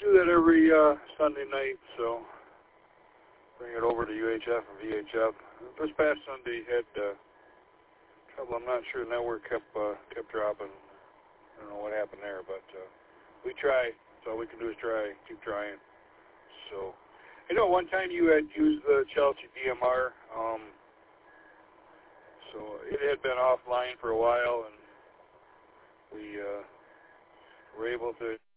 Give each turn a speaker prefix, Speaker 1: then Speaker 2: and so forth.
Speaker 1: do that every Sunday night, so bring it over to UHF and VHF. This past Sunday had trouble. I'm not sure the network kept dropping. I don't know what happened there, but we try. So all we can do is try, keep trying. So, one time you had used the Chelsea DMR. So it had been offline for a while, and we were able to